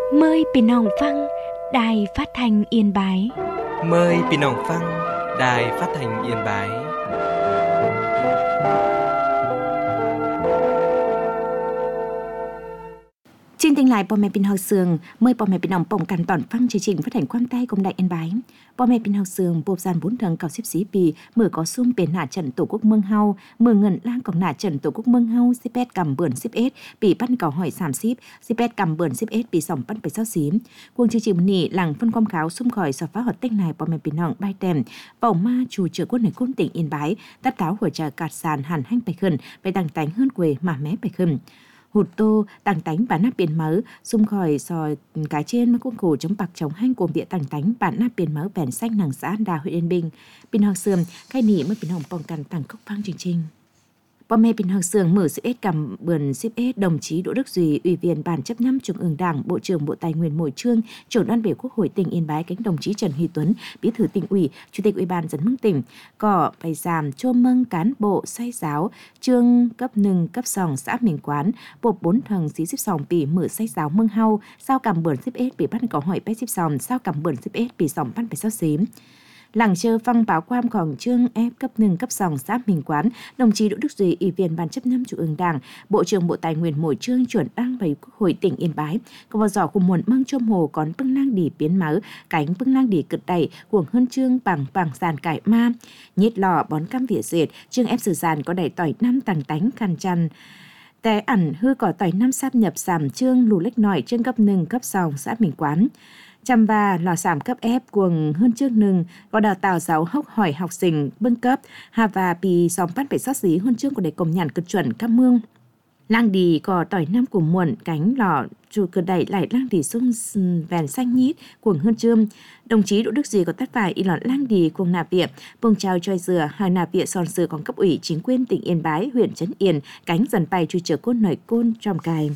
Mờiพี่น้องฟังđài phát thanh Yên Bái. Mời พี่น้องฟัง Đài Phát thanh Yên Bái. Xin tiếng lại พ่อแม่พี่น้องเสืองเมื่อพ่อแม่พี่น้องป้องกันตอนฟังchương trình phát thanh quang tay cùng đài Yên Bái. พ่อแม่พี่น้องเสืองปลูกสานบุญถึง94ปีเมื่อก็ซุ่มเป็นหน้าtrận tổ quốcเมืองเฮาเมื่อเงินล้างของหน้าtrận tổ quốcเมืองเฮา18กำเบิ่น11ปีปั้นเก่าหอย30 18กำเบิ่น11ปี2ปั้นไป24วงchương trìnhมื้อนี้หลังphânความขาวซุ่มข่อยสอฟ้าหอดเต็งนายพ่อแม่พี่น้องใบแต้มเป่ามาชูเจือก้นในก้นติ่ง Yên Bái ตัดเท้าหัวใจกาดสารหันแห้งไปขึ้นไปดังแต่งเฮือนเกวมาแม้ไปขึ้นhụt tô tàng tánh bản nắp biển mớ xung khỏi soi cái trên mà cuốn cổ chống bạc chống hanh cùng địa tàng tánh bản nắp biển mớ bèn xanh nàng xã Đà huyện Yên Bình bình học sườn khai nỉ mới bình hồngป้องกันtàng khốc phang chương trình. พ่อแม่พี่น้องเสืองmở 11 cầm bườn 11 đồng chí Đỗ Đức Duy, Ủy viên Ban chấp nhâm Trung ương Đảng, Bộ trưởng Bộ Tài nguyên Môi trường, Trưởng đoàn biểu Quốc hội tỉnh Yên Bái cánh đồng chí Trần Huy Tuấn, Bí thư tỉnh ủy, Chủ tịch Ủy ban Dân mưng tỉnh, có bài giảm cho mâng cán bộ sai giáo, trường cấp 1 cấp 2 xã Mình Quán, bộ 4 thằng xí 12 ปีmở sai giáo mưng hau, sao cầm bườn 11 ปีbắt có hỏi 82 sao cầm bườn 11 ปี2ปั้นไป24 หลังเชื่อฟังbáoความของchương F cấp 1 cấp 2 xã Mình Quán, đồng chí Đỗ Đức Duy, Ủy viên Ban chấp nhâm Trung ương Đảng, Bộ trưởng Bộ Tài nguyên Môi trường, Trưởng đoàn bày Quốc hội tỉnh Yên Bái, có vào giỏ cùng muộn măng chôm hồ còn bưng lang đỉ biến máu, cánh bưng lang đỉ cực đẩy cuồng hơn chương bằng sàn cải ma, nhiệt lò bón cam vỉa dệt, chương F sử giàn có đẩy tỏi năm tàng tánh khăn chăn. Té ẩn hư cỏ tỏi năm sáp nhập giảm chương lù lách nỏi chương cấp 1 cấp 2 xã Mình Quán. Chăm ba lò giảm cấp F cuồng hơn trước nừng có đào tạo giáo hốc hỏi học sinh bưng cấp hà và bì xóm bắt phải sát dí hơn trước của để công nhận cực chuẩn các mương lang đi có tỏi năm của muộn cánh lò chủ cửa đẩy lại lang đi xuống vèn xanh nhít cuồng hơn trương đồng chí Đỗ Đức Duy có tắt phải y lọt lang đi cuồng nạp viện bông trao choi dừa hai nạp viện son dừa còn cấp ủy chính quyền tỉnh Yên Bái huyện Trấn Yên cánh dần bay chui chở côn nổi côn trong cài.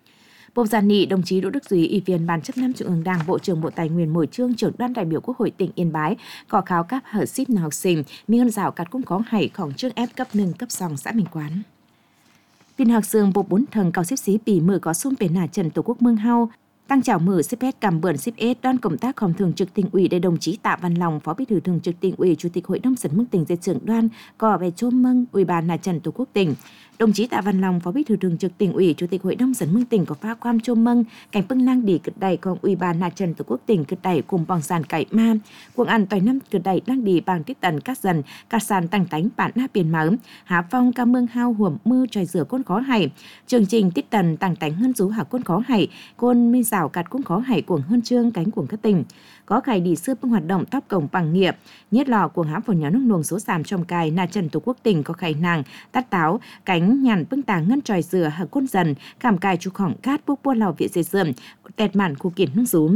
Bộ giàn nghị đồng chí Đỗ Đức Duy, Ủy viên Ban chấp nhâm Trung ương Đảng, Bộ trưởng Bộ Tài nguyên Môi trường, Trưởng đoàn đại biểu Quốc hội tỉnh Yên Bái có kháo các hở ship học sinh mi hơn rào cắt cũng có hảiของchương F cấp 1 cấp 2 xã Mình Quán. พี่น้องเสืองbộ 4 thằng cao xếp xíปีมือcóซุ่มเป็นหน้าtrận tổ quốcเมืองเฮาtăng chào mở 11 cầm bườn 11 đoàn công tácของthường trực tỉnh ủy để đồng chí Tạ Văn Lòng, Phó Bí thư thường trực tỉnh ủy, Chủ tịch Hội đồng Dân mưng tỉnh, Trưởng đoàn có về chôm mừng Ủy ban Mặt trận Tổ quốc tỉnh. Đồng chí Tạ Văn Lòng, Phó Bí thư thường trực tỉnh ủy, Chủ tịch Hội đồng Dân mưng tỉnh có pha quan chôm mừng cảnh bưng lang đi cực đẩyของỦy ban Mặt trận Tổ quốc tỉnh cực đẩy cùng bằng sàn cải ma. Cuồng ăn tỏi năm cực đẩy lang đi bằng tiếp tần các dần, các sàn tăng tánh bản na biển máu, há phong ca mương hao huẩm mưa tròi rửa côn khó hải. Chương trình tiếp tần tăng tánh hơn rú hạ côn khó hải, côn mi rào cắt cũng có hải cuồng hơn trương cánh cuồng các tỉnh có khải đi xưa bưng hoạt động tóc cổng bằng nghiệp nhất lò cuồng hãm phổ nhóm nước luồng số sàm trong cài na trần Tổ quốc tỉnh có khải nàng tát táo cánh nhàn bưng tàng ngân tròi dừa hạ côn dần cảm cài chu khỏng cát bốc buôn lò viện dây dườm tẹt mạn khu kiển nước rúm.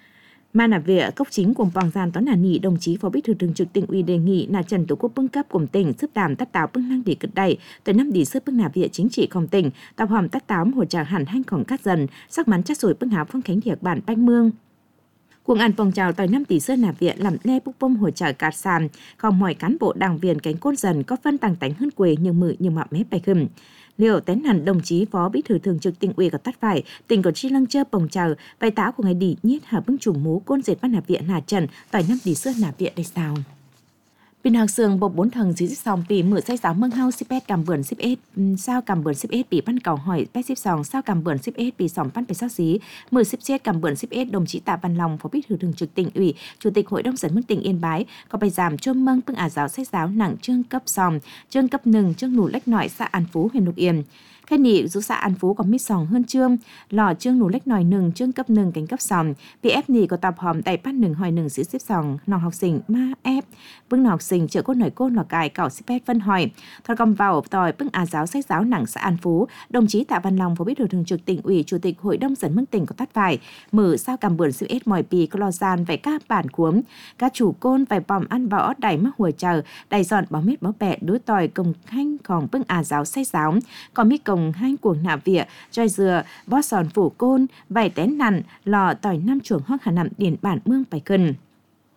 Mà nạp viện cốc chính của bằng gian toán nỉ đồng chí Phó Bí thư thường trực tỉnh ủy đề nghị na trần Tổ quốc bưng cấp cùng tỉnh sức đảm tát táo bưng năng để cực đẩy tới năm đi sức bưng nạp viện chính trịของtỉnh tập hòm tát táo hồ tràng hẳn hanhของcát dần sắc mắn chắc rồi bưng há phong khánh thiệt bản banh mương. Cuồng ăn phong trào tỏi 5 tỷ sơn nạp viện làm le bốc bông hồi trả cát sàn không mọi cán bộ đảng viên cánh côn dần có phân tăng tánh hơn quê nhưng mự nhưng mạ mép bài khừm. Liệu tén hẳn đồng chí Phó Bí thư thường trực tỉnh ủy có tắt phải tỉnh có chi lăng chơ bồng trào bài táo của ngày đi nhiết hà bưng chủ mú côn dệt bắt nạp viện hà trần tỏi 5 tỷ sơn nạp viện đây sao. พี่น้องเสืองbộ 4 thằng xí 12 ปีมือใส่สาวเมืองเฮา18กำเบิ่น11sao cầm bườn 11 ปีปั้นเก่าหอย82 sao cầm bườn 11 ปี2ปั้นไป24มือ17cầm bườn 11 đồng chí Tạ Văn Lòng, Phó Bí thư thường trực tỉnh ủy, Chủ tịch Hội đồng Dân mưng tỉnh Yên Bái có bài giảm chôm mâng bưng giáo sách giáo nặng chương cấp 2 chương cấp 1 chương lù lách nỏi xã An Phú huyện Lục Yên. Khai nỉ dù xã An Phú có mít sòng hơn chương lò chương lù lách nỏi 1 chương cấp 1 cánh cấp 2 PF nỉ có tập hòm tại phát 1 hỏi 1 xí xếp sòng nọ học sinh ma ép bưng nọ học sinh chở côn nổi côn lò cài cảo xếp phân hỏi thọt cầm vào tỏi bưng giáo sách giáo nặng xã An Phú đồng chí Tạ Văn Lòng, Phó Bí thư thường trực tỉnh ủy, Chủ tịch Hội đồng Dân mưng tỉnh có tắt phải mở sao cầm bườn 11 mỏi pì có lò gian vẽ các bản cuống các chủ côn vài bòm ăn võ đẩy mắc hồi chờ đẩy dọn báo mít báo bẹ đối tỏi công hanh còn bưng giáo sách giáo còn mít công hanh cuồng nạ vỉa tròi dừa bó sòn phủ côn vài tén nằn lò tỏi 5 chuồng hoang hà nằm điển bản mương bài cân.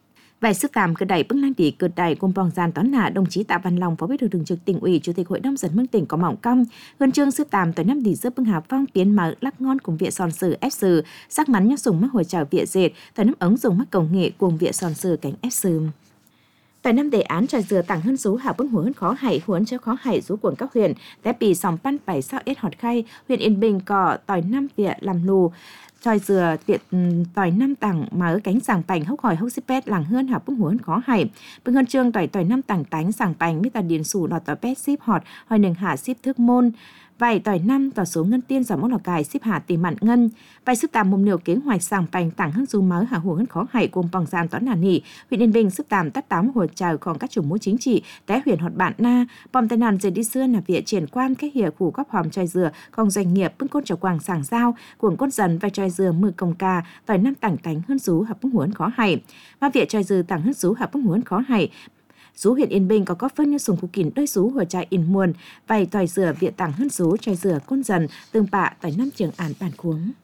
Vài sức tạm cơ đẩy bưng lan tỷ cơ đẩy cùng bong gian toán nạ đồng chí Tạ Văn Long, Phó Bí thư Thường trực Tỉnh ủy, Chủ tịch Hội đồng dân mương tỉnh có mỏng cong huân chương sức tạm tới năm tỷ giúp bưng Hà Phong tiến mở lắc ngon cùng viện son sử ép sử sắc mắn nhắc dùng mắc hồi chào viện dệt tới năm ống dùng mắc công nghệ cùng viện son sử cánh ép sử. Tại năm đề án trà dừa tặng hơn số hạ bưng huấn khó hại huấn cho khó hại số quần các huyện té bì sòng pan 7 sao ít họt khay huyện Yên Bình có tỏi năm viện làm lù tròi dừa tiện tỏi năm tặng mà ở cánh sàng bành hốc hỏi hốc xếp pet làng hơn hạ bưng huấn khó hại bưng hơn trương tỏi năm tặng tánh sàng bành mít ta điền sủ đọt tỏi pet ship họt hỏi nừng hạ ship thức môn vài tỏi năm tỏi số ngân tiên giỏi món lò cài ship hạ tìm mặn ngân vài sức tạm mồm nhiều kế hoạch sàng bành tặng hơn du máu hạ hồ hơn khó hại cùng bằng gian toán nà nỉ huyện Yên Bình sức tạm tắt tám hồ chào còn các chủ mối chính trị té huyện họt bạn na bom tai nạn dần đi xưa là viện triển quan cái hiệp phủ góp hòm tròi dừa còn doanh nghiệp bưng côn trầu quàng sàng giao cuồng côn dần vai tròi dừa mưa công ca tỏi năm tặng tánh hơn sú hạ bưng huấn khó hại mà viện tròi dừa tặng hơn sú hạ bưng huấn khó hại Sú huyện Yên Bình có góp phân như sùng phụ kín đôi sú hồi trai in muôn, vài tỏi dừa viện tặng hơn sú trai dừa côn dần, tương bạ tỏi năm trường án bàn cuống.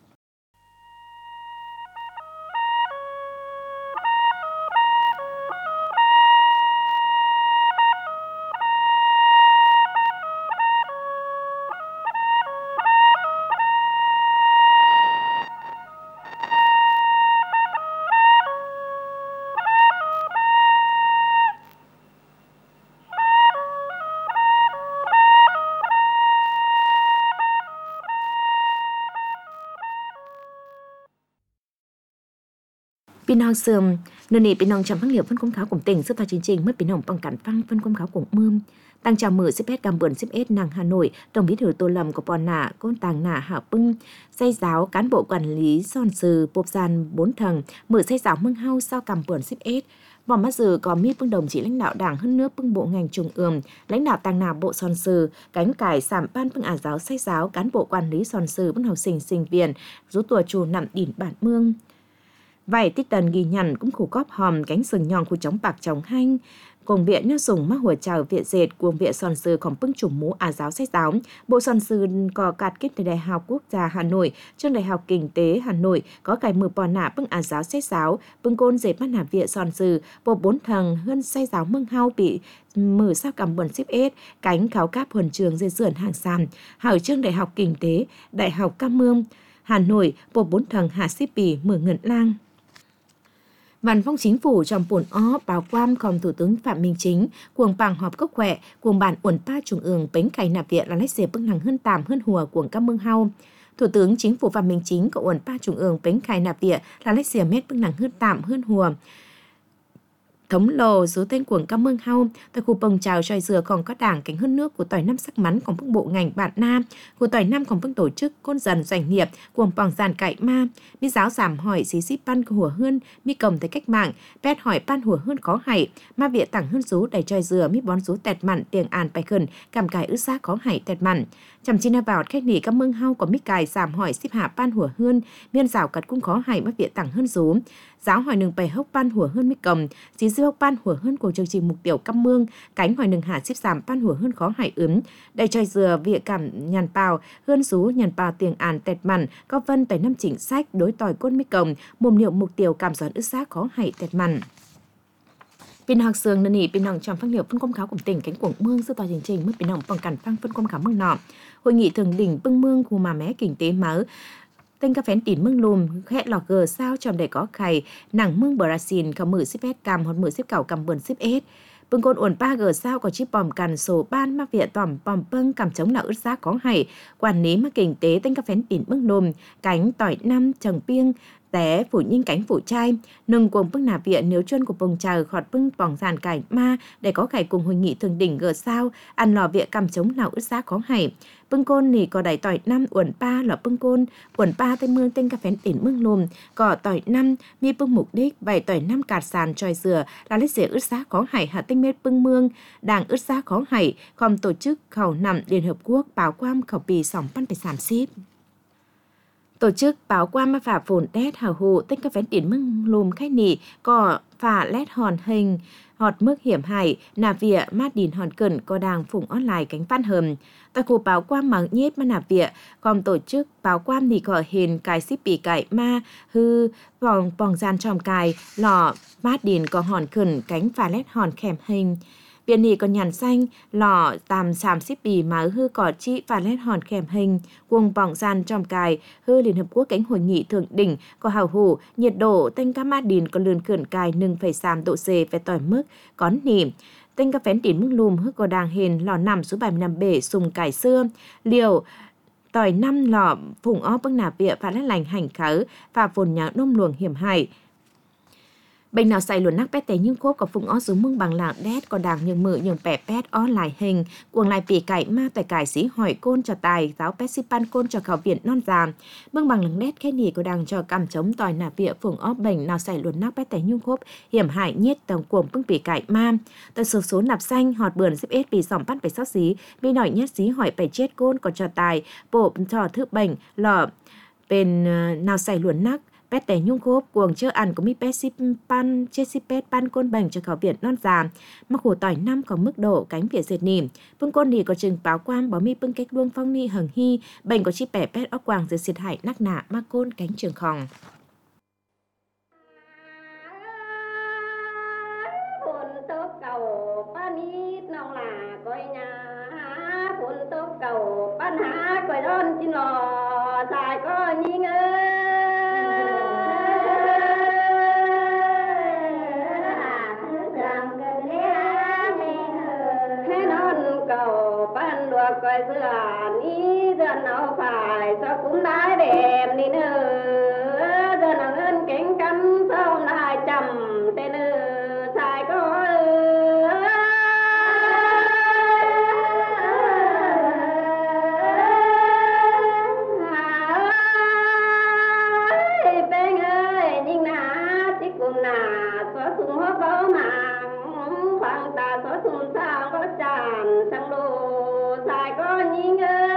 Pin hong sườm, nơi này pin hong chăm phăng liệu phân công kháo cùng tỉnh sức thao chương trình mất pin hong bằng cản phăng phân công kháo cùng mươm. Tăng chào mở xếp hết cam bươn xếp hết nàng Hà Nội, Tổng Bí thư Tô Lâm của Pò Nạ, Côn Tàng Nạ Hạ Bưng, xây giáo cán bộ quản lý son sư bộp gian 4 thằng, mở xây giáo mương hau sau cam bươn xếp hết. Vỏ mắt giờ có mi bưng đồng chí lãnh đạo đảng hơn nước bưng bộ ngành trung ương, lãnh đạo Tàng Nạ bộ son sư, cánh cải sảm ban bưng giáo xây giáo cán bộ quản lý son sư bưng học sinh viên, rú tùa chù nằm đỉn bản mương. Vài tích tần ghi nhận cũng khủ cóp hòm cánh sừng nhọn khu chống bạc chống hanh. Cùng viện nhớ dùng mắc hùa trào viện dệt cùng viện son sư còn bưng chủng mũ giáo sách giáo. Bộ son sư có cạt kết từ Đại học Quốc gia Hà Nội, trường Đại học Kinh tế Hà Nội có cài mưa bò nạ bưng giáo sách giáo, bưng côn dệt mắt nạ viện son sư, bộ 4 thằng hơn say giáo mương hao bị mở sao cầm bẩn xếp ết, cánh kháo cáp huần trường dây dườn hàng sàn, hảo trường Đại học Kinh tế, Đại học Cam Mương, Hà Nội, bộ 4 thằng hạ xếp bì mở ngẩn lang. Văn phòng Chính phủ trong buồn ó báo quan còn Thủ tướng Phạm Minh Chính cuồng bằng họp cốc khỏe cuồng bản uẩn pa trung ương bánh cày nạp viện là lấy xe bưng hàng hơn tạm hơn hùa cuồng các mương hau. Thủ tướng Chính phủ Phạm Minh Chính có uẩn pa trung ương bánh cày nạp viện là lấy xe mét bưng hàng hơn tạm hơn hùa. Thống lồ số tên cuồng các mương hau tại khu bồng trào tròi dừa còn có đảng cánh hơn nước của tỏi năm sắc mắn còn bưng bộ ngành bạn nam của tỏi năm còn bưng tổ chức côn dần doanh nghiệp cuồng bằng giàn cải ma mi giáo giảm hỏi xí xí pan của hùa hơn mi cầm tới cách mạng pet hỏi pan hùa hơn khó hại ma viện tặng hơn số đầy tròi dừa mi bón số tẹt mặn tiền an bài khẩn cầm cải ướt xác khó hại tẹt mặn chăm chi na bảo khách nỉ các mương hau có mi cài giảm hỏi xếp hạ pan hùa hơn miên rào cật cũng khó hại ma viện tặng hơn số giáo hỏi nừng bày hốc pan hùa hơn mi cầm xí xí hốc pan hùa hơn của chương trình mục tiêu căm mương cánh hỏi nừng hạ xếp giảm pan hùa hơn khó hại ướm đầy tròi dừa viện cảm nhàn bào hơn số nhàn bào tiền an tẹt mặn có vân tại năm chính sách đối tỏi côn mi cầm mồm liệu mục tiêu cảm gián ướt xác khó hại tẹt mặn. Pin học sương nền pin hồng trong phát liệu phân công kháo của tỉnh cánh cuồng mương sư tòa chương trình mất pin hồng bằng cản phăng phân công kháo mương nọ hội nghị thường đỉnh bưng mương khu mà mé kinh tế mở tên cà phén tỉn mương lùm khẽ lò gờ sao trong để có khày nàng mương Brazil có mở xếp hết cam hoặc mở xếp cào cầm bờn xếp hết bưng côn uẩn pa gờ sao có chip bòm càn sổ ban mắc viện tòm bòm bưng cầm chống là ướt xác có hay quản lý mắc kinh tế tên cà phén tỉn mương lùm cánh tỏi năm trồng piêng té phủ nhinh cánh phủ trai nâng cuồng bưng nà viện nếu chân của bông trà khọt bưng bỏng giàn cải ma để có khải cùng hội nghị thường đỉnh gờ sao ăn lò viện cầm chống nào ướt xác có hay bưng côn nỉ có đẩy tỏi năm uẩn pa là bưng côn uẩn pa tên mương tên cà phén tỉn mương lùm có tỏi năm mi bưng mục đích bảy tỏi năm cạt sàn tròi dừa là lấy rễ ướt xác có hay hạ tinh mét bưng mương đảng ướt xác có hay không tổ chức khẩu nằm Liên Hợp Quốc báo quam khẩu bì sòng pan phải sản ship tổ chức báo quan mà phả phồn đét hào hồ tên cà phén tỉn mương lùm khai nỉ có phà lét hòn hình họt mức hiểm hại nà vỉa mát đìn hòn cẩn có đang phùng online cánh phát hầm tại khu báo quang mắng nhết mà nà vỉa còn tổ chức báo quang thì có hình cái xíp bị cải ma hư vòng gian tròm cài lò mát đìn có hòn cẩn cánh phà lét hòn khèm hình Biển nỉ còn nhàn xanh, lò tàm xàm xíp bì mà hư cỏ trị và lét hòn khèm hình, cuồng bỏng gian trong cài, hư Liên Hợp Quốc cánh hội nghị thượng đỉnh, có hào hủ, nhiệt độ tên cá mát đìn có lươn khẩn cài 1,3 độ C về tỏi mức, có nỉ. Tên cá phén đìn mức lùm hư có đàng hền lò nằm số 75 bể sùng cải xưa, liều, tỏi 5 lò phùng ó bưng nà bịa và lét lành hành khớ và vồn nhà nông luồng hiểm hại. Bệnh nào xảy luôn nắc pét tế nhưng khốp có phùng ó xuống mưng bằng lạng đét có đàng nhưng mự nhưng bẻ pét ó lại hình cuồng lại bị cải ma tại cải sĩ hỏi côn cho tài giáo pét xí pan côn cho khảo viện non già mưng bằng lạng đét khét nỉ có đàng cho cầm chống tỏi nà bịa phùng ó bệnh nào xảy luôn nắc pét tế nhưng khốp hiểm hại nhiết tầng cuồng bưng bị cải ma tại số nạp xanh họt bườn xếp ết bị sỏng bắt về sót xí bị nổi nhét xí hỏi bày chết côn còn cho tài bộ trò thứ bệnh lọ bên nào xảy luôn nắc pét tế nhung khốp cuồng chơ ăn có mi pét xí pan chết xí pét pan côn bệnh cho khảo viện non già mà khổ tỏi năm có mức độ cánh việt dệt nỉm phương côn nỉ có chừng báo quang bảo mi bưng cách luông phong ni hằng hy bệnh có chi bẻ pét óc quàng dưới xịt hại nắc nạ ma côn cánh trường khòng cầu ban há quay đón chín lò dài có nhí ngơ cầu ban đùa coi dừa ní dừa nào phải cho cũng đái đẹp đi nữa dừa nào ngân cánh cắm sau lại chầm tên xài có bên ơi nhưng nà chỉ cùng nà xóa sung hốt báo mạng khoảng ta xóa sung sao có tràn sang lô xài có nhí ngơ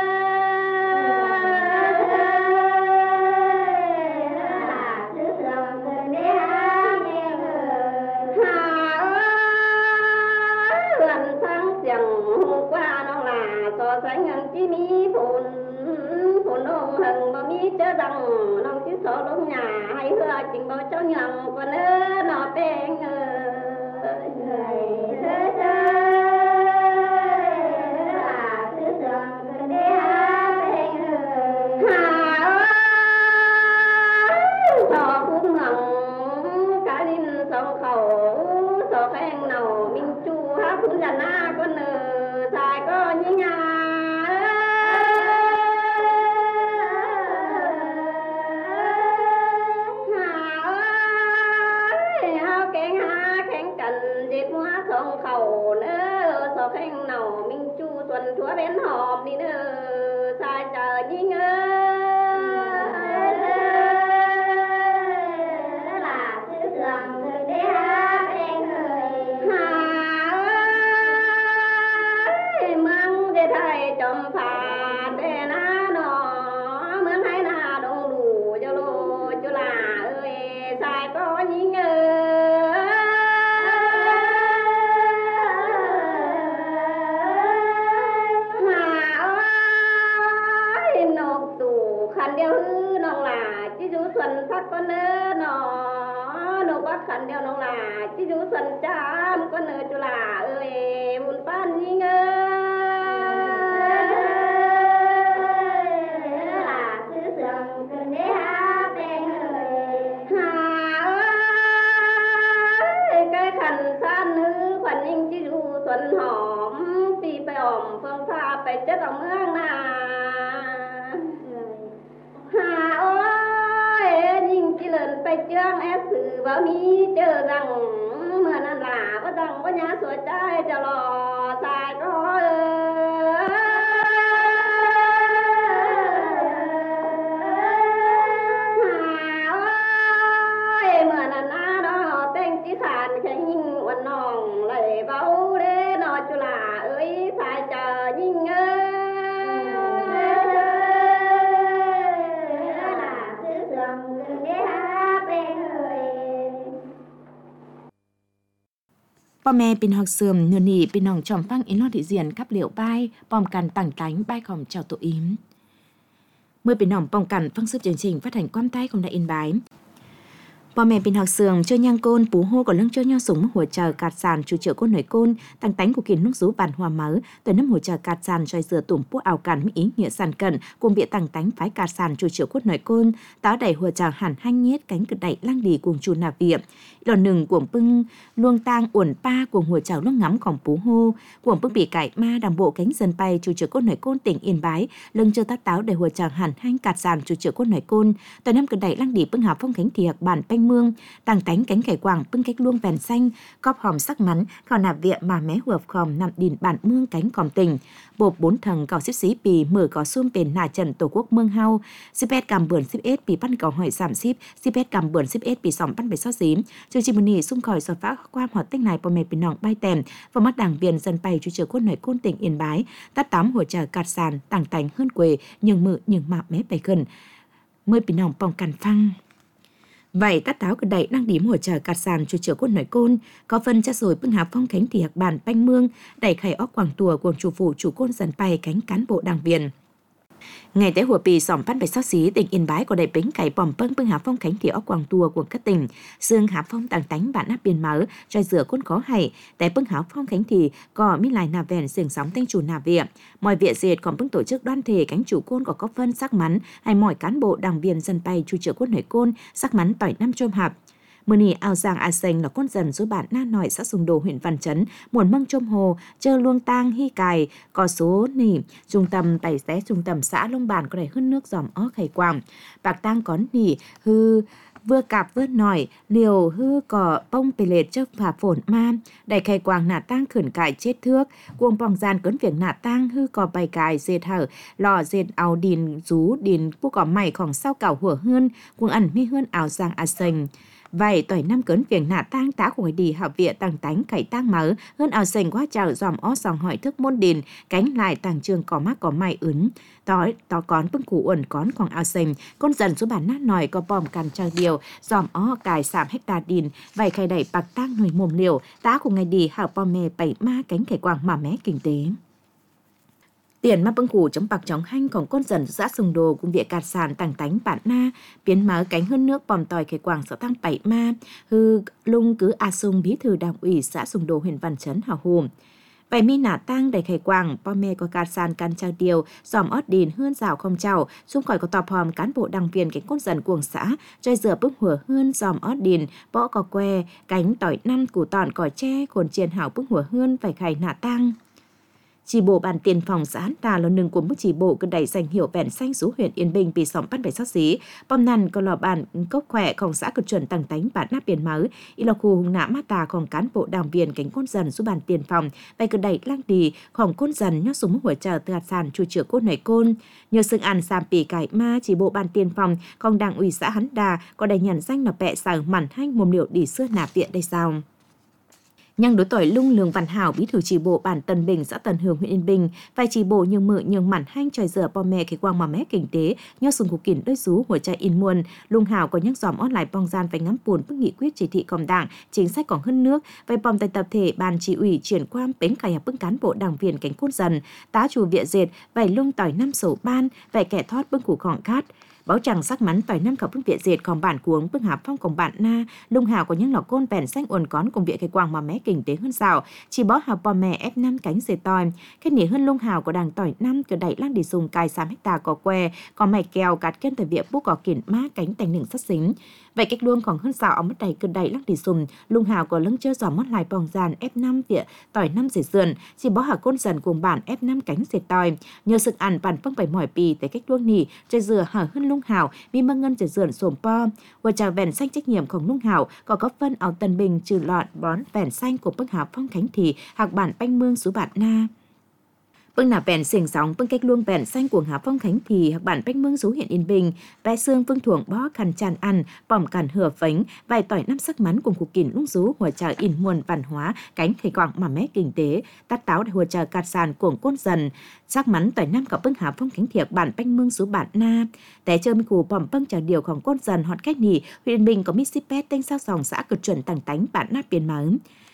lần sáng chẳng hôm qua nó là so sánh ăn chí mi phồn ông hằng mà mi chớ rằng nông chí số lúc nhà hay hứa trình báo cháu nhằng còn ơ nó bên chúa bên hòm đi nữa sai chờ nhí ngơ là sứ sườn người đế hát em người măng để thầy chồng phà để ná nó mướn hay là đông đủ cho lô chú là ơi sai có nhí ngơ xuân phát con nơ nó bác khăn đeo nó là chứ chú xuân chăm con nơ chú là ơi buồn phan nhí ngơ là sứ sườn cần đế hát bên cái khăn san nữ khoản ninh chứ chú xuân hòm vì phải ổm phương pha phải chất ở mương nà lần phải chương ép sự bảo mi chờ rằng mưa nan là có rằng có nhà sửa trái cho lò xài có mưa nan á đó tên chỉ khàn cái nhìn quần nòng lại bao đế nó cho là ơi xài chờ nhìn ơi พ่อแม่เป็นหักเสื่อมเนื้อหนีเป็นน้องจอมฟังอินลอดที่เสียนขับเหลียวป้ายป้อมกันต่างตายป้ายของเจ้าตัวอิมเมื่อเป็นน้องป้องกันฟังซึบจริงๆphát hànhความใต้ของđại yên báiพ่อแม่เป็นหักเสื่อมchơi nhang côn bú hô còn lưng chơi nho súngหัวchờ cạt sàn chủ trợ côn nổi côn tăng tánh của kiến lúc rú bàn hòa mớ tới nămหัวchờ cạt sàn chơi dừa tủm pú ảo cản mỹ ý nghĩa sàn cẩn cùng bị tăng tánh phái cạt sàn chủ trợ côn nổi côn táo đẩyหัวchờ hẳn hanh nhiết cánh cực đẩy lang đi cùng chu nạp viện lòn nừng cuồng pưng luông tang uẩn pa cuồngหัวchờ lúc ngắmของbú hô cuồng pưng bị cải ma đằng bộ cánh dần bay chủ trợ côn nổi côn tỉnh yên bái lưng chơi tát táo đẩyหัวchờ hẳn hanh cạt sàn chủ trợ côn nổi côn tới năm cực đẩy lang đi pưng hào phong khánh thiệt bản panh mương tăng tánh cánh khải quảng pưng cách luông vèn xanh cọp hòm sắc mắn khò nạp viện mà mé huộc khòm nằm đìn bản mương cánh khòm tình bộp bốn thằng cỏ xíp xí pì mở có xuông bền nà trần tổ quốc mương hao xíp cầm bưởi xíp ết pì pan cỏ hỏi giảm xíp cầm bưởi xíp ết pì sòng pan bể xót xím chương trình muni xung khỏi sọt phá qua hoạt tích này bò mẹ pì nòng bay tèm và mắt đảng viên dân bay chủ trợ quân nội côn tỉnh yên bái tát tám hỗ trợ cạt sàn tàng tánh hơn quê nhưng mự nhưng mạp mé bày gần mới pì nòngป้องกันphăng vậy tát táo cực đẩy đang điểm hỗ trợ cạt sàn chủ trợ quân nội côn có phần cha rồi bưng hạp phong khánh thì hạc bản banh mương đẩy khải óc quảng tùa của chủ phủ chủ côn dần bay cánh cán bộ đảng viên ngày tế hùa pì sòng pan bạch sát xí tỉnh yên bái có đầy bính cày bòm bưng hạp phong khánh thì óc quảng tùa của các tỉnh xương hạp phong tàng tánh bản áp biên máu trai rửa côn có hay tại bưng hạp phong khánh thì có mi lại nà vẹn xưởng sóng thanh chủ nà viện mọi viện diệt còn bưng tổ chức đoan thể cánh chủ côn có phân sắc mắn hay mọi cán bộ đảng viên dân bay chủ trợ quân nội côn sắc mắn tỏi năm chôm hạp mưa nỉ ao giang a xanh là con dần số bản na nội xã Sùng Đồ huyện Văn Chấn muộn măng chôm hồ chơ luông tang hy cài có số nỉ trung tâm tẩy xé trung tâm xã Long Bản có đầy hơn nước dòm ó khải quảng bạc tang có nỉ hư vừa cạp vừa nỏi liều hư cỏ bông pê lệt chớp phà phồn ma đầy khải quảng nả tang khẩn cải chết thước cuồng bòng gian cấn việc nả tang hư cỏ bày cài dệt hở lò dệt áo đìn rú đìn cu cỏ màyของsau cảo hủa hơn cuồng ẩn mi hơn áo giang a xanh vậy tỏi năm cấn việc nạ tang tá của người đi học viện tàng tánh cải tang mở hơn ảo sành quá chảo dòm ó sòng hỏi thức môn đền cánh lại tàng trường có mắc có mày ứng tó con bưng củ uẩn con khoảng ảo sành con dần số bản nát nòi có bòm càn trang điều dòm ó cài sạm hecta đìn vậy khai đẩy bạc tang người mồm liều tá của ngày đi học bò mè bảy ma cánh khải quảng mà mé kinh tế tiền mà bưng củ chống bạc chống hanhของcon dần xã Sùng Đồ cùng viện cạt sàn tàng tánh bản na biến máu cánh hơn nước bòm tòi khải quảng xã tăng bảy ma hư lung cứ a sung bí thư đảng ủy xã Sùng Đồ huyện Văn Chấn hào hùng vậy mi nả tang đầy khải quảng po mê có cạt sàn can trang điều dòm ót đìn hơn rào không chào xung khỏi có tọp hòm cán bộ đảng viên cánh con dần cuồng xã chơi rửa bức hùa hơn dòm ót đìn bõ có que cánh tỏi năm củ tòn cỏ tre cồn chiên hảo bức hùa hơn phải khải nả tang chỉ bộ bản tiền phòng xã Hán Đà là nâng của mức chỉ bộ cứ đẩy danh hiệu vẹn xanh số huyện Yên Bình bị sòng bắt bẻ sát xí bom nằn có lò bản cốc khỏeของxã cực chuẩn tàng tánh bản nắp biển máu y là khu hùng nã mát tàของcán bộ đảng viên cánh con dần số bản tiền phòng vậy cứ đẩy lang điของcon dần nhót súng hỗ trợ từ hạt sàn chủ trưởng côn nảy côn nhờ sừng ăn sàm pì cải ma chỉ bộ bản tiền phòngของđảng ủy xã Hán Đà có đầy nhận danh là bẹ sàng mặn hanh mồm liệu đi xưa nạp viện đây sao nhang đối tỏi lung lường Văn Hảo bí thư chi bộ bản Tân Bình xã Tân Hương huyện Yên Bình vai chi bộ nhường mự nhường mặn hanh tròi rửa bò mẹ cái quang mà mé kinh tế nho sùng cục kỉnh đôi rúหัวใจin muôn lung Hảo có nhắc dòm online bong gian phải ngắm buồn bức nghị quyết chỉ thị công đảng chính sách còn hơn nước vai bom tại tập thể ban chỉ ủy chuyển quang bến cải hợp bức cán bộ đảng viên cánh côn dần tá chủ viện dệt vài lung tỏi năm sổ ban vài kẻ thoát bức củ khỏng cát báo chẳng sắc mắn tỏi năm khẩu bức viện dệt còn bản cuống bức hạp phong cùng bạn na lung Hảo có những lò côn bèn xanh uốn cón cùng viện cái quang mà mé kinh tế hơn rào chỉ bó hạp bò mẹ ép năm cánh dệt tỏi kết nỉ hơn lung Hảo của đảng tỏi năm cứ đẩy lang đi dùng cài 3 hecta có que có mày kèo cắt kiên tại viện bút có kiển má cánh tành nừng sắt xính vậy cách luôn còn hơn rào ở mất đầy cứ đẩy lang đi dùng lung Hảo có lưng chơi giò mót lại bòng dàn ép 5 viện tỏi 5 dệt sườn chỉ bó hạp côn dần cùng bản ép 5 cánh dệt tỏi nhờ sự ăn bản phong bảy mỏi pì tại cách luôn nỉ chơi dừa hở hơn lung Hảo mi măng ngân dệt sườn sồm po và chào vẹn xanh trách nhiệmของlung Hảo có góp phân áo Tân Bình trừ lọn bón vẹn xanh của bức hạp phong khánh thì hạc bản banh mương số bản na bưng nạp vẹn xiềng sóng bưng cách luông vẹn xanh của hạp phong khánh thì hạc bản banh mương số huyện Yên Bình vẽ xương phương thuồng bó khăn tràn ăn bỏm cản hửa phánh vài tỏi năm sắc mắn cùng cục kỉnh lung rú hùa trà in muôn văn hóa cánh khởi quảng mà mé kinh tế tát táo hùa trà cạt sàn cuồng côn dần sắc mắn tỏi năm cặp bưng hạp phong khánh thiệt bản banh mương số bản na té chơi mi cù bỏm bưng trà điềuของcôn dần hot cách nỉ huyện Yên Bình có missipet tên sao sòng xã cực chuẩn tàng tánh bản nắp biển máu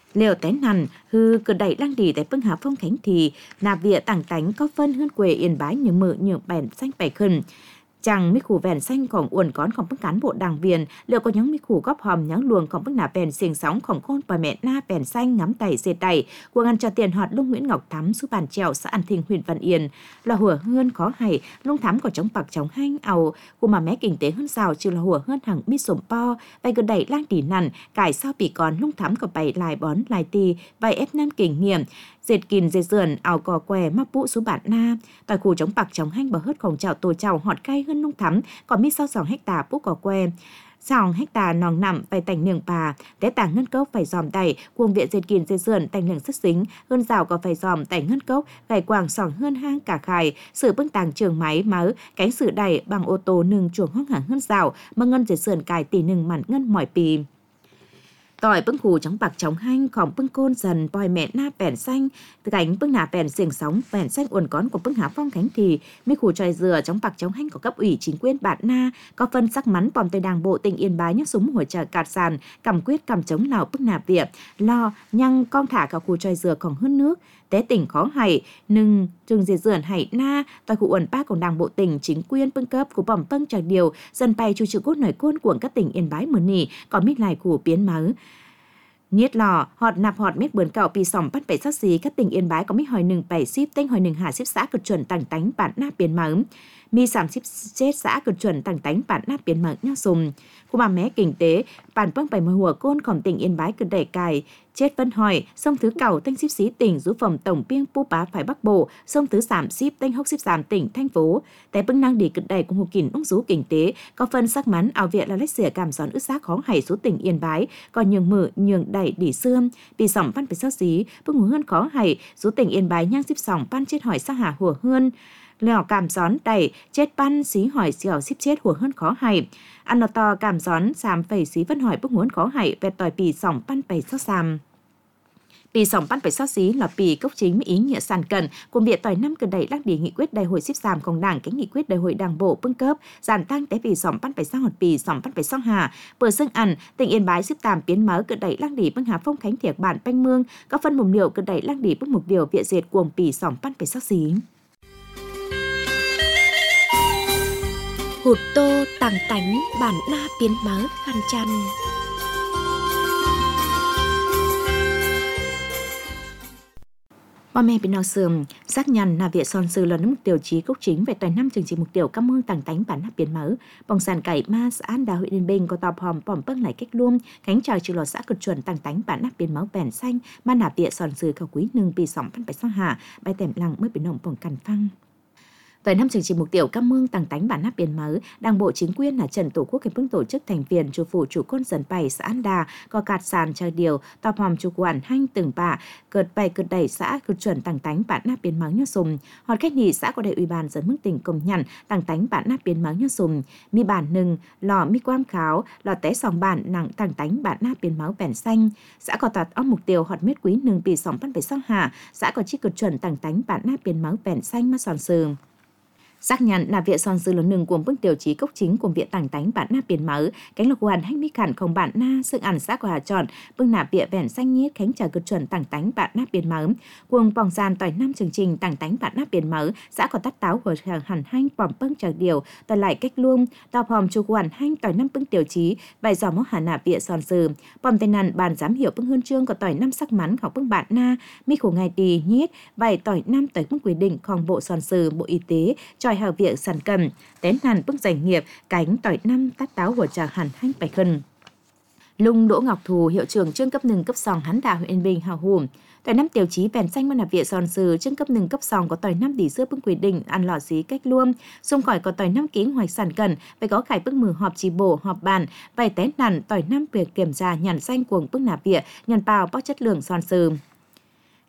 Liệu té nằn hư cứ đẩy lăng đi tại bưng hạ phong khánh thì nạp vía tảng tánh có phân hơn quê yên bái như mự như bèn xanh bẻ khẩn. Chẳng mấy khu vẹn xanhของuẩn cónของbức cán bộ đảng viên liệu có những mấy khu góp hòm nháng luồngของbức nà bèn xiềng sóngของkhôn bà mẹ na bèn xanh ngắm tẩy dệt tẩy của ngăn cho tiền họt lung Nguyễn Ngọc Thắm su bàn trèo xã An Thịnh huyện Văn Yên là hùa hơn khó hay lung Thắm có chống bạc chống hanh ảo của mà mé kinh tế hơn sao chứ là hùa hơn hàng mít sổm po vài gần đẩy lang tỉ nằn cải sao bị còn lung Thắm có bày lại bón lại tì vài ép nam kinh nghiệm dệt kìn dệt dườn ảo cò què mắc bụ số bản na tại khu chống bạc chống hanh bờ hớtของchảo tổ chảo họt cay hơn lung Thắm còn mít sau 2 hecta bút cỏ que 2 hecta nòng nằm phải tành nường bà té tảng ngân cốc phải dòm tẩy cuồng viện dệt kìn dệt dườn tành nường sức xính hơn rào có phải dòm tẩy ngân cốc gài quàng sòng hơn hang cả khải sử bưng tàng trường máy máu cánh sử đẩy bằng ô tô nừng chuồng hoang hàng hơn rào mà ngân dệt dườn cài tỷ nừng mặn ngân mỏi pì tỏi bưng khủ chống bạc chống hanhของbưng côn dần bòi mẹ na bèn xanh cánh bưng nà bèn xiềng sóng bèn xanh uẩn cón của bưng hạ phong khánh thì mi khủ tròi dừa chống bạc chống hanh của cấp ủy chính quyền bản na có phân sắc mắn bòm tây đảng bộ tỉnh Yên Bái nhấc súng hỗ trợ cạt sàn cầm quyết cầm chống lào bưng nà việc lo nhăng con thả cả khủ tròi dừa còn hơn nước té tỉnh khó hay nừng trường dệt dườn hay na tỏi khu uẩn ba của đảng bộ tỉnh chính quyền bưng cấp của bòm pâng trà điều dần bay chu chữ cốt nổi côn của các tỉnh Yên Bái mờ nỉ còn mít lại của biến máu nhiệt lò họt nạp họt mét bướn cạo pi sòng bắt bể sắc xí các tỉnh Yên Bái có mít hỏi nừng bảy ship tên hỏi nừng hạ ship xã cực chuẩn tàng tánh bản na biến máu mi sảm ship chết xã cực chuẩn tàng tánh bản na biến máu nhau sùng của bà mé kinh tế bản bưng bảy mươi hùa cônของtỉnh Yên Bái cực đẩy cài chết vân hỏi sông thứ cẩu thanh ship xí tỉnh rú phẩm tổng piêng pu bá phải bắc bộ sông thứ sảm ship thanh hốc ship sảm tỉnh thành phố tại bưng năng đi cực đẩy cùng hồ kỳn ung rú kinh tế có phân sắc mắn ảo viện là lách xỉa cảm gión ướt xác khó hay số tỉnh Yên Bái còn nhường mở nhường đẩy đỉ xương bị sòng pan phải sắc xí bưng hùa hơn khó hay số tỉnh Yên Bái nhang ship sòng pan chết hỏi xa hà hùa hơn lèo cảm gión đẩy chết pan xí hỏi xẻo ship chết hùa hơn khó hay ăn nó to cảm gión sàm phẩy xí vân hỏi bưng muốn khó hay vẹt tỏi pì sòng pan phẩy sắc sàm Pì sòng pan phải sát xí là pì cốc chính với ý nghĩa sàn cần cùng việc tỏi năm cần đẩy lắc đi nghị quyết đại hội xếp sàmของđảng cái nghị quyết đại hội đảng bộ bưng cấp giàn tăng té pì sòng pan phải sang hột pì sòng pan phải sang hà bờ sưng ăn tỉnh Yên Bái xếp tàm biến máu cần đẩy lắc đi bưng hà phong khánh thiệt bản banh mương các phân mồm liệu cần đẩy lắc đi bưng mục điều viện dệt cuồng pì sòng pan phải sát xí hụt tô tàng tánh bản na biến máu khăn chăn Bà mẹ bên nào sườn xác nhận là việc son sư là mục tiêu chí cốc chính về toàn năm chương trình mục tiêu cảm ơn tàng tánh bản nắp biến máu bằng sàn cải ma xã An Đà huyện Yên Bình có tọp hòm bỏm bưng lại cách luôn khánh chào chư lò xã cực chuẩn tàng tánh bản nắp biến máu bèn xanh mà nạp việc son sư cầu quý nương bị sóng phân phải sang hạ bài tèm lăng mới bị nồng bỏng cằn phăng Tới năm chương trình mục tiêu cảm ơn tàng tánh bản nắp biến máu đảng bộ chính quyền là Trần Tổ Quốc cái phương tổ chức thành viên chủ phủ chủ côn dần bảy xã An Đà có cạt sàn chờ điều tọp hòm chủ quản hanh từng bạ cợt bày cợt đẩy xã cực chuẩn tàng tánh bản nắp biến máu nhớ sùng họt khách nhị xã có đại ủy ban dẫn mức tỉnh công nhận tàng tánh bản nắp biến máu nhớ sùng mi bản nừng lò mi quam kháo lò té sòng bản nặng tàng tánh bản nắp biến máu bèn xanh xã có tọt óc mục tiêu họt miết quý nừng bị sòng pan phải sang hạ xã có chi cực chuẩn tàng tánh bản nắp biến máu bèn xanh mắt sòn sườn xác nhận là viện son sư lớn nừng của bước tiêu chí cốc chính cùng viện tàng tánh bản na biến máu cánh lộc hoàn hanh mỹ khản không bản na sự ăn xác của hà chọn bước nạp viện vẹn xanh nhiết khánh trả cực chuẩn tàng tánh bản na biến máu cuồng bòng gian tỏi năm chương trình tàng tánh bản na biến máu xã có tắt táo của hẳn hanh bỏm bưng trả điều tỏi lại cách luôn tọp hòm chủ hoàn hanh tỏi năm bước tiêu chí bài dò mốc hà nạp viện son sư bòm tên nàn bàn giám hiệu bước huân chương của tỏi năm sắc mắn học bước bản na mi khổ ngày tì nhiết bài tỏi năm tỏi bước quy địnhของbộ son sư bộ y tế tròi hào việc sản cầm tén hàn bức giải nghiệp cánh tỏi năm tát táo của trà hàn hanh bạch khân lung Đỗ Ngọc Thù hiệu trưởng trường cấp 1 cấp sòng Hán Đà huyện Yên Bình hào hùm tỏi năm tiêu chí bèn xanh mà nạp viện son sư trường cấp 1 cấp sòng có tỏi năm tỷ xưa bưng quy định ăn lò xí cách luôn xung khỏi có tỏi năm kỹ hoạch sản cần phải có khải bưng mừ họp trì bổ họp bàn vài tén hàn tỏi năm việc kiểm tra nhàn xanh cuồng bưng nạp viện nhàn bào bóc chất lượng son sư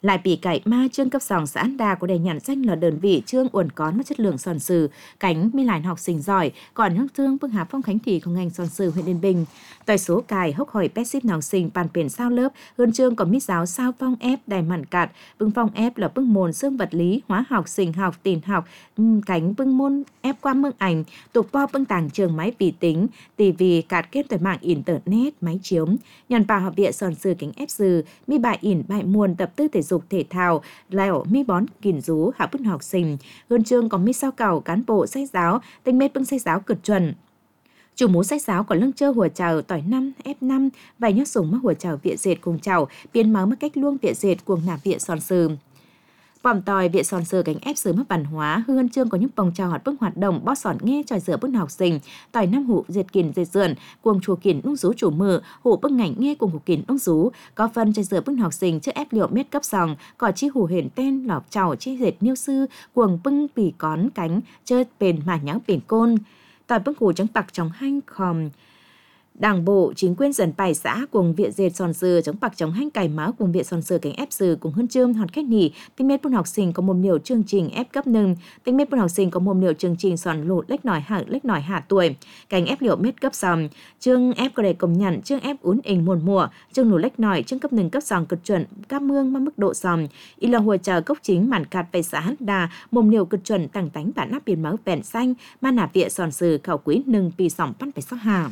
Lại bị cải ma chương cấp sòng xã An Đà có đề nhận danh là đơn vị chương uẩn cón và chất lượng sòn sừ, cánh mi lại học sinh giỏi, còn hương thương bưng hạp phong khánh thị của ngành sòn sừ huyện Yên Bình. Tại số cài hốc hỏi pet ship học sinh bàn biển sao lớp, hơn chương có mít giáo sao phong ép đài mặn cạt, bưng phong ép là bưng môn xương vật lý, hóa học, sinh học, tin học, cánh bưng môn ép qua mương ảnh, tục po bưng tàng trường máy vi tính, tivi cạt kết tại mạng internet, máy chiếu, nhận vào học viện sòn sừ cánh ép sừ, mi bài ỉn bài muôn tập tư thể dục thể thao, lẻo mi bón kìn rú hạ bức học sinh. Hơn chương có mi sao cầu cán bộ sách giáo, tinh mết bưng sách giáo cực chuẩn. Chủ mũ sách giáo có lưng chơ hùa chào tỏi 5, F5, vài nhót súng mắc hùa chào viện dệt cùng chào, biến máu mất cách luông viện dệt cuồng nạp viện sòn sừ. Vòng tòi viện sòn sừ cánh ép sứ mất văn hóa, hương chương có những vòng trò hoạt bức hoạt động bó sòn nghe tròi dựa bức học sinh, tỏi 5 hụ dệt kìn dệt dườn, cuồng chùa kìn nung rú chủ mờ, hụ bức ngảnh nghe cùng hụ kìn nung rú, có phân tròi dựa bức học sinh trước ép liệu mét cấp sòng, có chi hủ hển tên lọc trào chi dệt niêu sư, cuồng bưng bì cón cánh, chơi bền mà nháo bền côn. Tỏi bức hủ trắng bạc trong hanh khòm. Đảng bộ, chính quyền dần bài xã cùng viện dệt sòn sừ chống bạc chống hanh cải máu cùng viện sòn sừ cánh ép sừ cùng hơn chương hòn khách nỉ, tinh mết bún học sinh có mồm nhiều chương trình ép cấp nâng, tinh mết bún học sinh có mồm nhiều chương trình sòn lụt lách nỏi hạ tuổi, cánh ép liệu mết cấp sòng, chương ép có đề công nhận, chương ép uốn ỉnh muôn mùa, chương lụt lách nỏi, chương cấp nâng cấp sòng cực chuẩn, các mương mang mức độ sòng, y là hùa chờ cốc chính mản cạt về xã Hát Đà, mồm nhiều cực chuẩn tàng tánh bản áp biển máu bèn xanh, ma nạp viện sòn sừ khảo quý nâng pì sòng bắt phải sắc hà.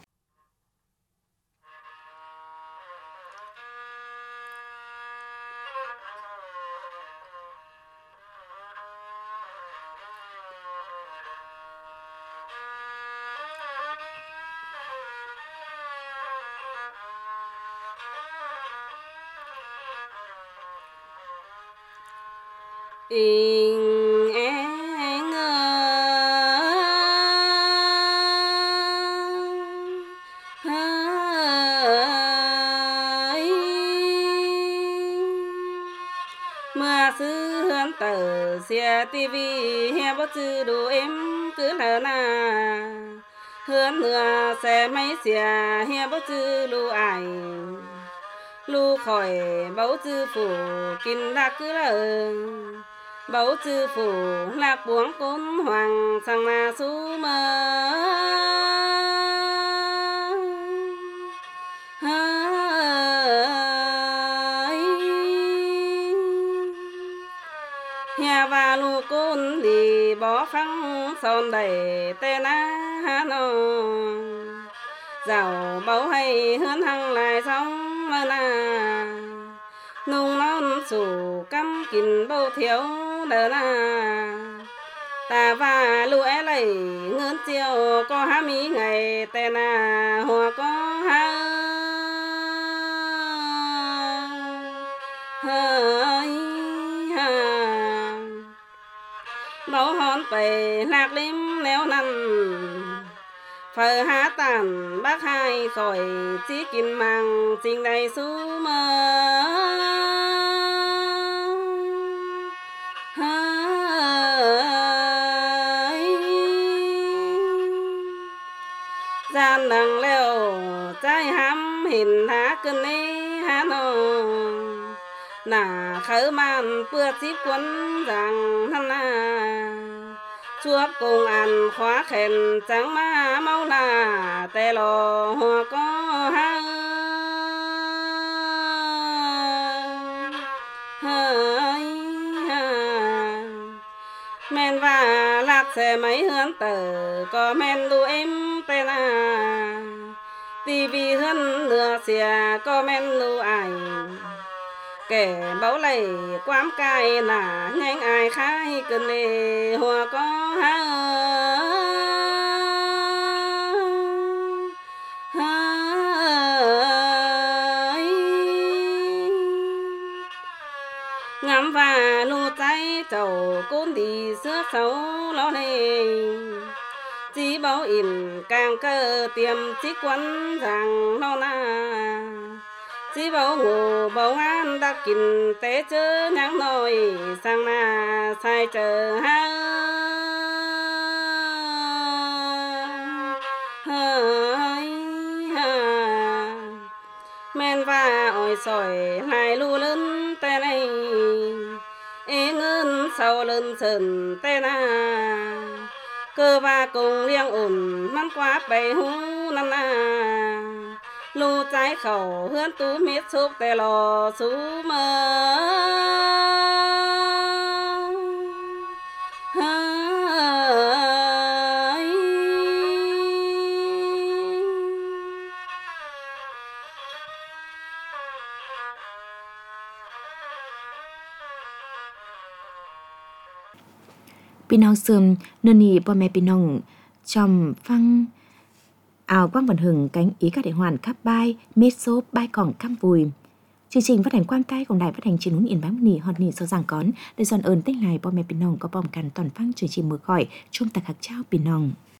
Yên ơi mưa xứ hơn tờ xe tivi hè bó chữ đồ em cứ là na hơn nữa xe máy xe hè bó chữ lưu ai lưu khỏi báu chữ phủ kinh lạc cứ là báu chữ phủ lạc buông côn hoàng sang là su mơ hè và lu côn đi bỏ phăng son đầy tên á nó giàu báu hay hơn hăng lại sống mơ na nung non sủ cắm kín bầu thiếu đờ na ta và lu é lầy ngân chiều có há mỹ ngày tên na hoa có há báu hòn bầy lạc lim néo năn phở há tàn bác hai khỏi chỉ kín mang trình đầy su mơ gian đằng leo trái hám hình há cơn ấy há nô nà khởi man bữa chip quấn rằng thân na chuốc cùng ăn khóa khen trắng má máu là tè lò hoa có ha men và lạc xe máy hướng tờ có men đu em tên à tivi hơn nửa xe có men đu ai kẻ báu lầy quám cài là nhanh ai khai cơn lê hoa có ha ngắm và lù tay trầu côn đi xưa xấu lo này chỉ báo in càng cơ tiêm chỉ quấn rằng lo na chỉ bảo ngủ bảo ăn đã kín té chớ nhang nồi sang na sai chờ ha men và ỏi sỏi hai lu lớn té này sau lưng sườn tê na cơ va cùng liêng ổn mắn quá bầy hú năm na lu trái khẩu hươn tú miết xúc tê lò sú mơ Pin Hao Sương nân nì bò mẹ pin nong chòm phăng ảo quang vận hừng cánh ý các đại hoàn khắp bai mết xốp bai còng cam vùi. Chương trình phát hành quan tay của đài phát hành trên núi Yên Bái nỉ hòn nỉ sau giảng cón để dọn ơn tích lại bò mẹ pin nong có bom càn toàn phăng chương trình mở khỏi trong tạc hạc trao pin nong.